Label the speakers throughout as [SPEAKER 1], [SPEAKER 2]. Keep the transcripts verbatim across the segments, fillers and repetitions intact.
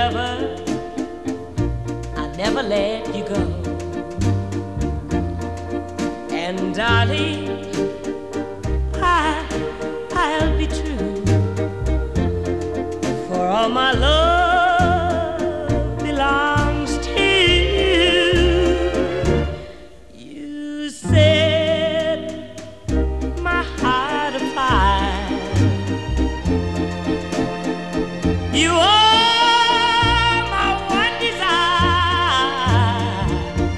[SPEAKER 1] never, I'll never let you go. And darling, I, I'll be true, for all my love belongs to you. You set my heart afire. You are my one desire.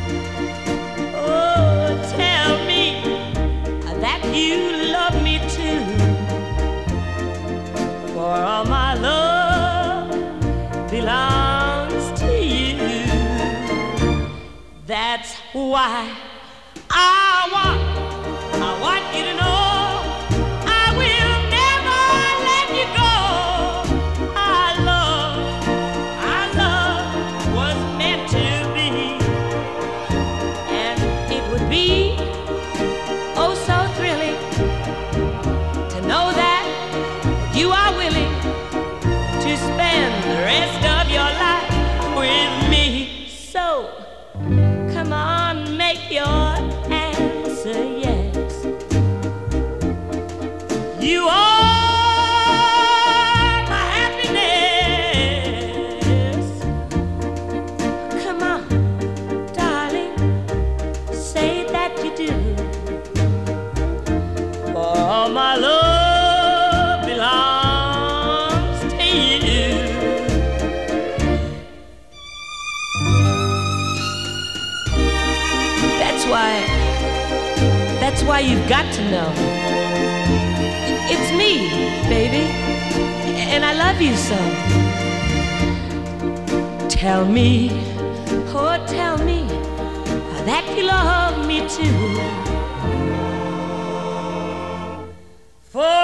[SPEAKER 1] Oh, tell me that you love me too, for all my love belongs to you. That's why I want, I want you to know I will never let you go. Our love, our love was meant to be, and it would be oh so thrilling to know that you are willing to spend the rest of your life with me. So come on, make your answer yes. You are my happiness. Come on, darling, say that you do. For all my love belongs to you. That's why, that's why you've got to know. It's me, baby, and I love you so. Tell me, oh tell me that you love me too. For